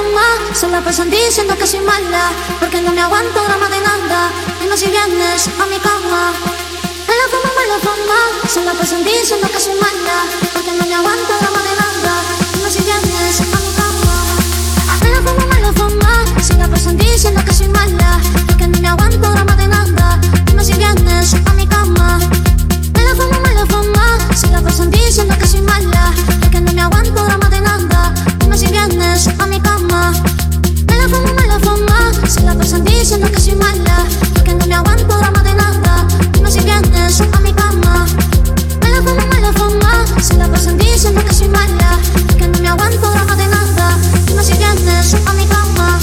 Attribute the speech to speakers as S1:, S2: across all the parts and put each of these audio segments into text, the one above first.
S1: fama, se la pasan diciendo que soy mala, porque no me aguanto drama de nada. Dime si vienes a mi cama. La fama, se la pasan diciendo que soy mala, porque no me aguanto drama de nada. Dime si vienes a mi cama. La fama, se la pasan diciendo que soy mala, porque no me aguanto drama de nada. Dime si vienes a mi cama. La fama, se la pasan diciendo que soy mala, porque no me aguanto drama de nada. Dime si vienes a mi cama. La fama, se la pasan diciendo que soy mala, porque no me aguanto drama de nada. Dime si vienes a mi cama. La fama, se la pasan diciendo que soy mala, porque no me aguanto drama de nada. Dime si vienes a mi cama.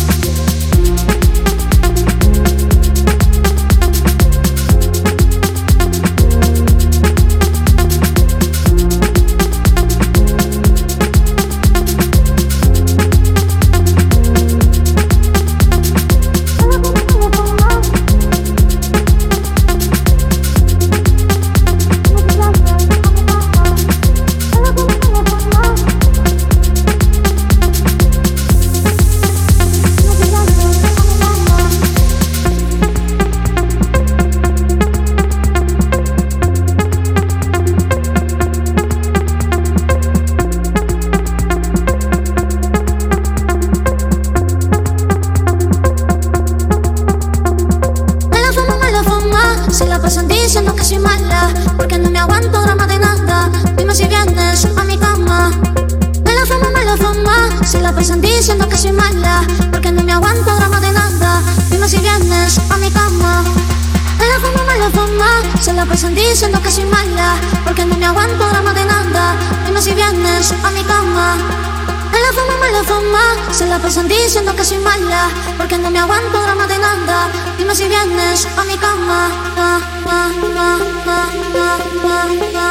S1: Se la pasan diciendo que soy mala, porque no me aguanto drama de nada. Dime si vienes a mi cama. La fama, se la pasan diciendo que soy mala, porque no me aguanto drama de nada. Dime si vienes a mi cama. La fama, se la pasan diciendo que soy mala, porque no me aguanto drama de nada. Dime si vienes a mi cama. La fama, se la pasan diciendo que soy mala, porque no me aguanto drama de nada. Dime si vienes a mi cama.